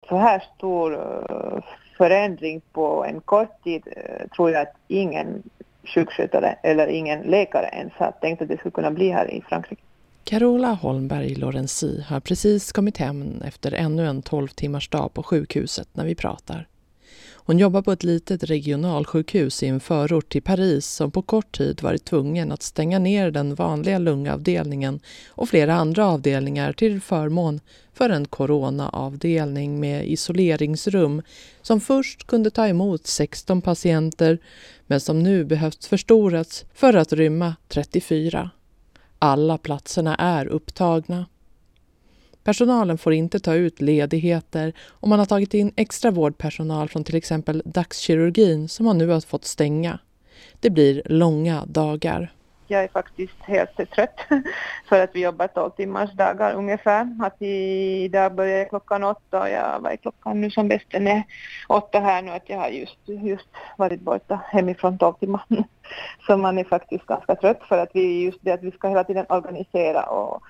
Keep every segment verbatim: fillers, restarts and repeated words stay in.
så här stor uh, förändring på en kort tid uh, tror jag att ingen sjukskötare eller ingen läkare ens har tänkt att det skulle kunna bli här i Frankrike. Carola Holmberg Lorenzi har precis kommit hem efter ännu en tolv timmars dag på sjukhuset när vi pratar. Hon jobbar på ett litet regionalsjukhus i en förort till Paris som på kort tid varit tvungen att stänga ner den vanliga lungavdelningen och flera andra avdelningar till förmån för en coronaavdelning med isoleringsrum som först kunde ta emot sexton patienter men som nu behövt förstorats för att rymma trettiofyra. Alla platserna är upptagna. Personalen får inte ta ut ledigheter och man har tagit in extra vårdpersonal från till exempel dagskirurgin som man nu har fått stänga. Det blir långa dagar. Jag är faktiskt helt trött för att vi jobbar tolv timmars dagar ungefär. Att idag börjar klockan åtta och jag var klockan nu som bäst är åtta här nu att jag har just, just varit borta hemifrån tolv timmar. Så man är faktiskt ganska trött för att vi just det att vi ska hela tiden organisera och,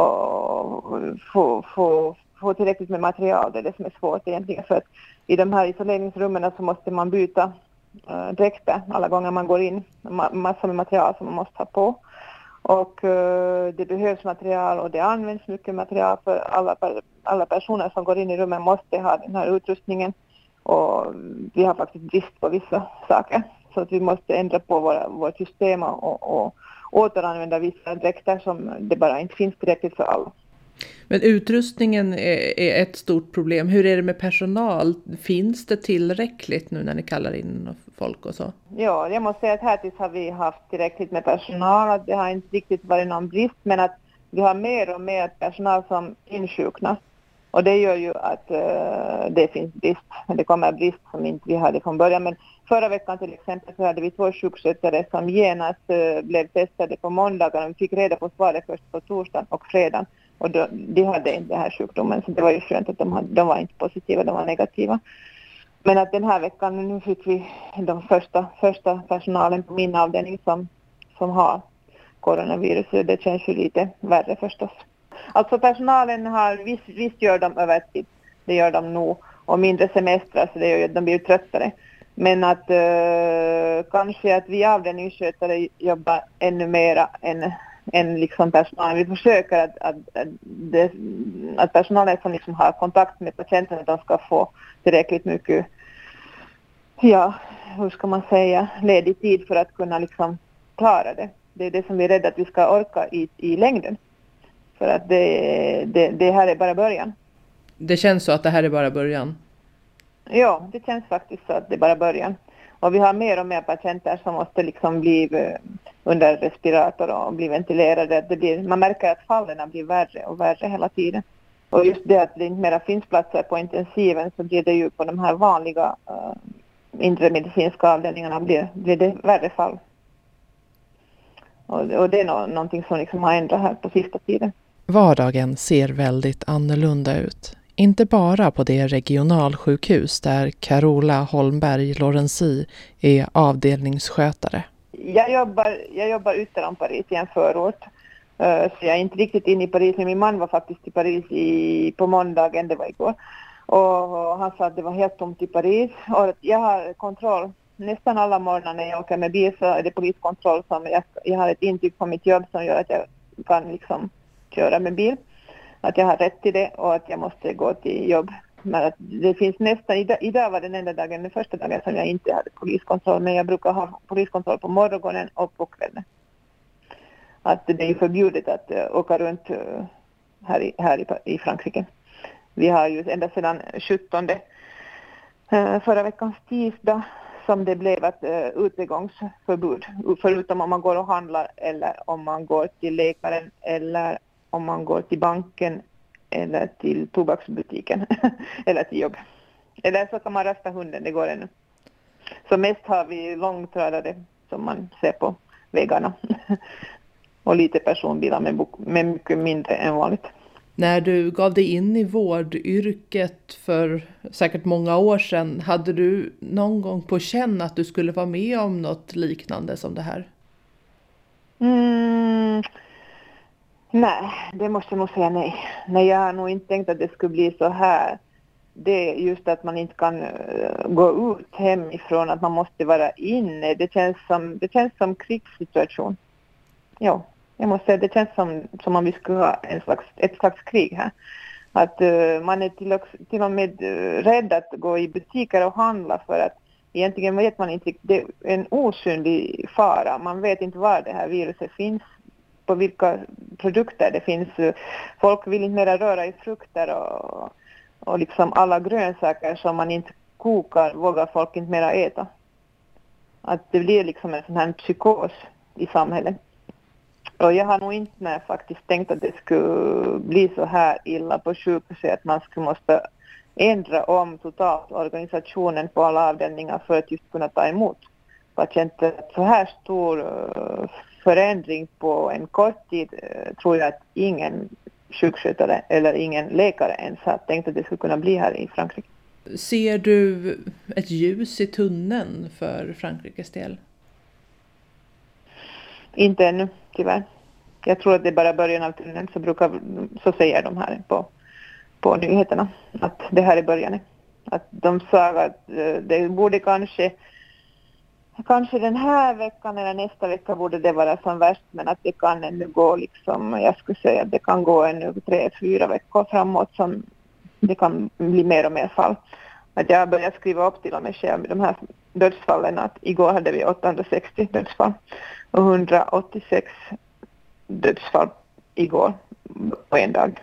och få, få, få tillräckligt med material. Det är det som är svårt egentligen för att i de här isoleringsrummen så måste man byta Uh, dräkter alla gånger man går in, ma- massor med material som man måste ha på och uh, det behövs material och det används mycket material för alla, per- alla personer som går in i rummet måste ha den här utrustningen och vi har faktiskt brist på vissa saker så att vi måste ändra på våra, vårt system och, och återanvända vissa dräkter som det bara inte finns tillräckligt för alla. Men utrustningen är, är ett stort problem. Hur är det med personal? Finns det tillräckligt nu när ni kallar in folk och så? Ja, jag måste säga att här tills har vi haft tillräckligt med personal. Att det har inte riktigt varit någon brist men att vi har mer och mer personal som insjuknar. Och det gör ju att uh, det finns brist. Det kommer brist som inte vi hade från början. Men förra veckan till exempel så hade vi två sjukskötare som genast uh, blev testade på måndagen. Vi fick reda på svaret först på torsdagen och fredagen. Och då, de hade inte den här sjukdomen så det var ju skönt att de, hade, de var inte positiva, de var negativa. Men att den här veckan nu fick vi de första, första personalen på min avdelning som, som har coronavirus. Det känns ju lite värre förstås. Alltså personalen har, visst, visst gör de övertid, det gör de nog. Och mindre semestrar så det gör ju att de blir tröttare. Men att uh, kanske att vi avdelningsskötare jobbar ännu mera än... än liksom personal. Vi försöker att, att, att, det, att personalen som liksom har kontakt med patienten att de ska få tillräckligt mycket, ja, hur ska man säga, ledig tid för att kunna liksom klara det. Det är det som vi är rädda att vi ska orka i, i längden. För att det, det, det här är bara början. Det känns så att det här är bara början? Ja, det känns faktiskt så att det är bara början. Och vi har mer och mer patienter som måste liksom bli under respirator och bli ventilerade. Det blir, man märker att fallen blir värre och värre hela tiden. Och just det att det inte mera finns platser på intensiven så blir det ju på de här vanliga uh, inre medicinska avdelningarna blir, blir det värre fall. Och, och det är no- någonting som liksom har ändrat här på sista tiden. Vardagen ser väldigt annorlunda ut. Inte bara på det regionalsjukhus där Carola Holmberg Lorenzi är avdelningsskötare. Jag jobbar, jag jobbar ute om Paris i en förort. Uh, så jag är inte riktigt inne i Paris. Men min man var faktiskt i Paris i, på måndagen, det var igår. Och, och han sa att det var helt tomt i Paris. Och jag har kontroll. Nästan alla morgnar när jag åker med bil så är det poliskontroll. Som jag, jag har ett intyg på mitt jobb som gör att jag kan liksom köra med bil. Att jag har rätt till det och att jag måste gå till jobb. Men att det finns nästan, idag, idag var den enda dagen, den första dagen som jag inte hade poliskontroll. Men jag brukar ha poliskontroll på morgonen och på kvällen. Att det är förbjudet att uh, åka runt uh, här, i, här i, i Frankrike. Vi har ju ända sedan sjuttonde uh, förra veckans tisdag som det blev ett uh, utegångsförbud. Förutom om man går och handlar eller om man går till läkaren eller om man går till banken eller till tobaksbutiken eller till jobb. Eller så kan man rasta hunden, det går ännu. Så mest har vi långtradare som man ser på vägarna. Och lite personbilar med, med mycket mindre än vanligt. När du gav dig in i vårdyrket för säkert många år sedan, hade du någon gång på känn att du skulle vara med om något liknande som det här? Mm, nej, det måste jag nog säga nej. Nej, jag har nog inte tänkt att det skulle bli så här det är just att man inte kan uh, gå ut hemifrån, att man måste vara inne. Det känns som, det känns som krigssituation. Ja, jag måste säga, det känns som, som om vi skulle ha en slags, ett slags krig här. Att uh, man är till och, till och med uh, rädd att gå i butiker och handla, för att egentligen vet man inte, det är en osynlig fara. Man vet inte var det här viruset finns, på vilka produkter det finns. Folk vill inte mer röra i frukter och, och liksom alla grönsaker som man inte kokar vågar folk inte mer äta. Att det blir liksom en sån här psykos i samhället. Och jag har nog inte med faktiskt tänkt att det skulle bli så här illa på sjukhuset att man skulle måste ändra om totalt organisationen på alla avdelningar för att just kunna ta emot patienter. Så här stor förändring på en kort tid tror jag att ingen sjukskötare eller ingen läkare ens har tänkt att det skulle kunna bli här i Frankrike. Ser du ett ljus i tunneln för Frankrikes del? Inte ännu, tyvärr. Jag tror att det är bara början av tunneln, så brukar så säger de här på, på nyheterna att det här är början. Att de sa att det borde kanske Kanske den här veckan eller nästa vecka borde det vara som värst, men att det kan ännu gå liksom, jag skulle säga att det kan gå ännu tre, fyra veckor framåt som det kan bli mer och mer fall. Att jag börjar skriva upp till och med själv de här dödsfallen, att igår hade vi åttahundrasextio dödsfall och hundraåttiosex dödsfall igår på en dag.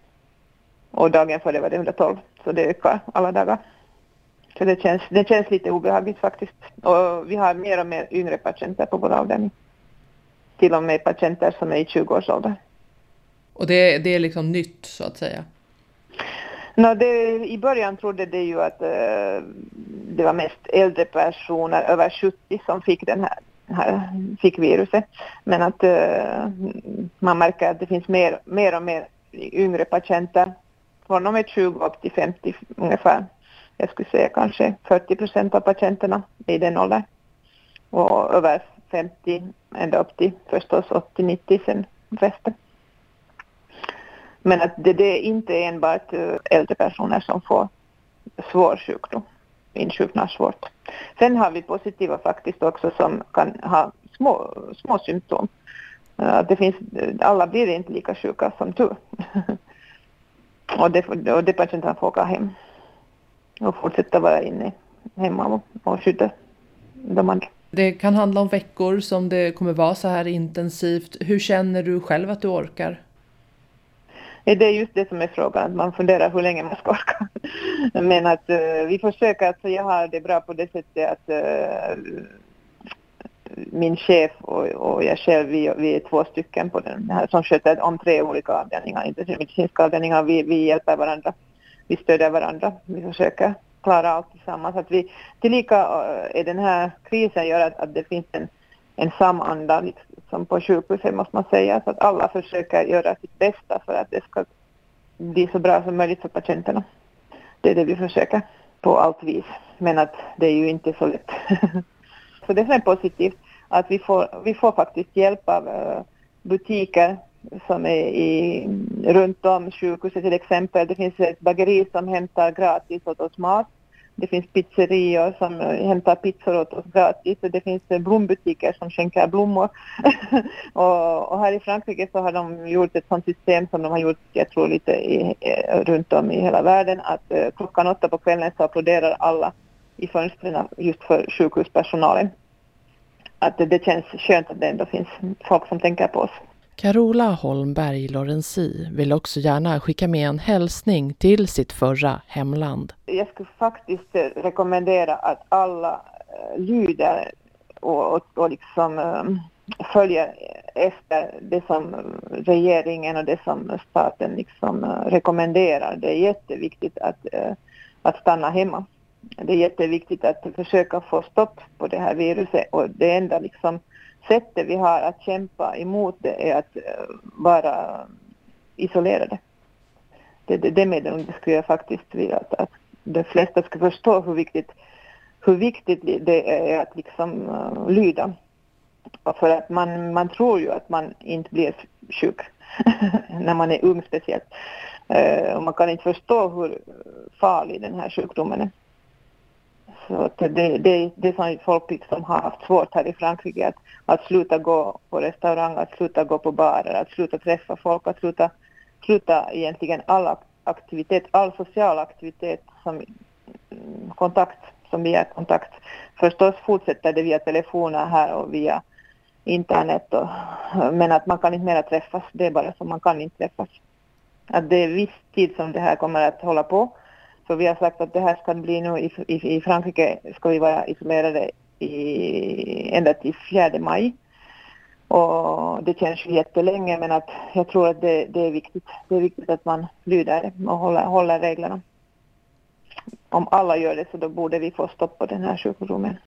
Och dagen före var det hundratolv, så det ökar alla dagar. Så det känns, det känns lite obehagligt faktiskt. Och vi har mer och mer yngre patienter på vår avdelning. Till och med patienter som är i tjugo-årsåldern. Och det, det är liksom nytt så att säga? No, det, i början trodde det ju att uh, det var mest äldre personer över sjuttio som fick den här, här fick viruset. Men att uh, man märker att det finns mer, mer och mer yngre patienter. Från och med tjugo upp till femtio ungefär. Jag skulle säga kanske fyrtio procent av patienterna i den åldern. Och över femtio, ända upp till förstås åttio nittio sen resten. Men att det, det är inte enbart äldre personer som får svår sjukdom, insjuknar svårt. Sen har vi positiva faktiskt också som kan ha små, små symptom. Att det finns, alla blir inte lika sjuka som tur. och, det, och det patienterna får åka hem. Och fortsätta vara inne hemma och, och skydda de andra. Det kan handla om veckor som det kommer vara så här intensivt. Hur känner du själv att du orkar? Det är just det som är frågan, att man funderar hur länge man ska orka. Men att uh, vi försöker, alltså jag har det bra på det sättet att uh, min chef och, och jag själv, vi, vi är två stycken på den här som sköter om tre olika avdelningar, inte medicinska avdelningar, vi, vi hjälper varandra. Vi stöder varandra, vi försöker klara allt tillsammans. Att vi, tillika är den här krisen gör att, att det finns en, en samanda liksom på sjukhuset måste man säga. Så att alla försöker göra sitt bästa för att det ska bli så bra som möjligt för patienterna. Det är det vi försöker på allt vis. Men att det är ju inte så lätt. Så det är positivt att vi får, vi får faktiskt hjälp av uh, butiker som är i, runt om sjukhuset till exempel. Det finns ett bageri som hämtar gratis åt oss mat. Det finns pizzerior som hämtar pizzor åt oss gratis. Det finns blombutiker som skänker blommor. och, och här i Frankrike så har de gjort ett sånt system som de har gjort, jag tror, lite i, runt om i hela världen. Att eh, klockan åtta på kvällen så applåderar alla i fönstren just för sjukhuspersonalen. Att det, det känns skönt att det ändå finns folk som tänker på oss. Carola Holmberg Lorenzi vill också gärna skicka med en hälsning till sitt förra hemland. Jag skulle faktiskt rekommendera att alla lyder och, och, och liksom um, följer efter det som regeringen och det som staten liksom uh, rekommenderar. Det är jätteviktigt att, uh, att stanna hemma. Det är jätteviktigt att försöka få stopp på det här viruset, och det enda liksom sättet vi har att kämpa emot det är att vara isolerade. Det, det, det med det skulle jag faktiskt vilja att, att de flesta ska förstå hur viktigt, hur viktigt det är att liksom uh, lyda. Och för att man, man tror ju att man inte blir sjuk när man är ung speciellt. Och man kan inte förstå hur farlig den här sjukdomen är. Så att det, det, det som folk liksom har haft svårt här i Frankrike, att, att sluta gå på restaurang, att sluta gå på barer, att sluta träffa folk, att sluta, sluta egentligen all aktivitet, all social aktivitet som kontakt, som via kontakt. Förstås fortsätter det via telefoner här och via internet, och, men att man kan inte mera träffas, det är bara så, man kan inte träffas. Att det är viss tid som det här kommer att hålla på. Så vi har sagt att det här ska bli nu i, i, i Frankrike ska vi vara isolerade i, ända till fjärde maj. Och det känns ju jättelänge, men att jag tror att det, det är viktigt. Det är viktigt att man lyder och håller, håller reglerna. Om alla gör det så då borde vi få stopp på den här sjukdomen.